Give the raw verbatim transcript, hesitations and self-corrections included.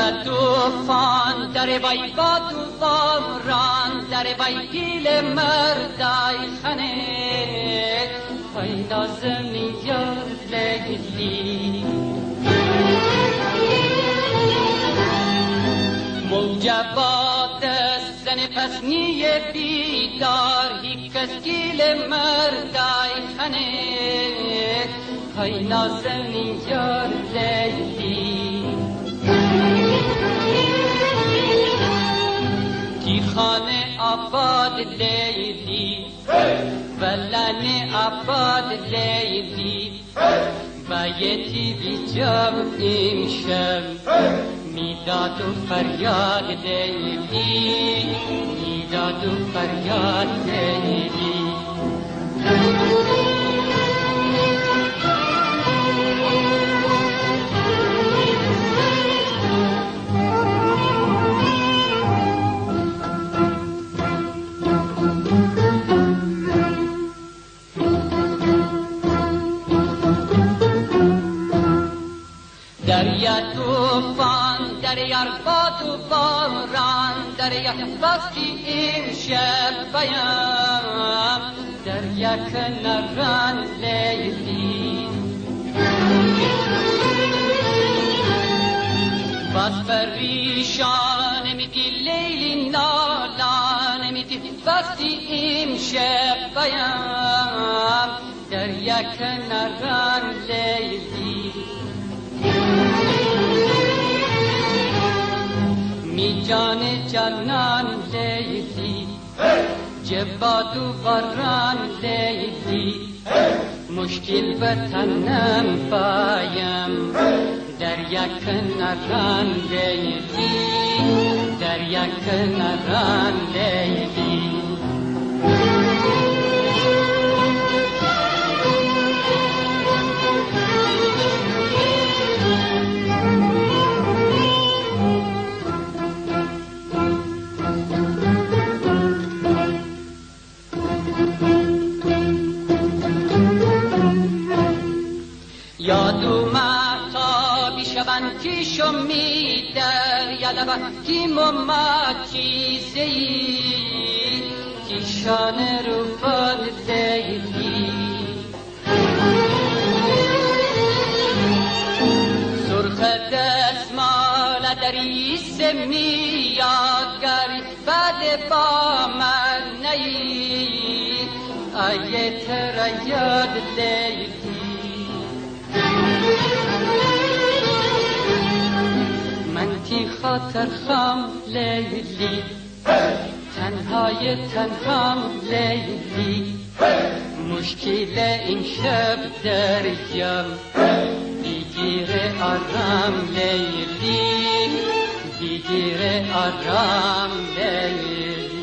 دریا توفان در بای با توفان ران در بای پیل مردای خنه های نازمی یا لیلی موجبات زن پسنی بیدار هی کس گیل مردای خنه های نازمی یا لیلی کی خانه آباد لیلی ولن آباد لیلی بایتی بی جام امشب میداد و فریاد لیلی میداد و فریاد لیلی دریا توفان دریا با توفان ران دریا وقتی امشب بیام دریا کناران لیلی باز پریشان میدی لیلی نالان میدی وقتی امشب بیام دریا کناران لیلی می جان جانان لیلی جباد و باران لیلی مشکل بتنم بایم دریا کناران لیلی دریا کناران لیلی یاد اومد تا بیشبن کی شمی در یادم کی ممت چیزی کی شانه رو باد لیلی سرخ دستمال دری سمی یادگاری بعد با من نی آیت را یاد لیلی خاطر خام لیلی تنهای تنهام لیلی مشکل این شب دریم بگیر آرام لیلی بگیر آرام لیلی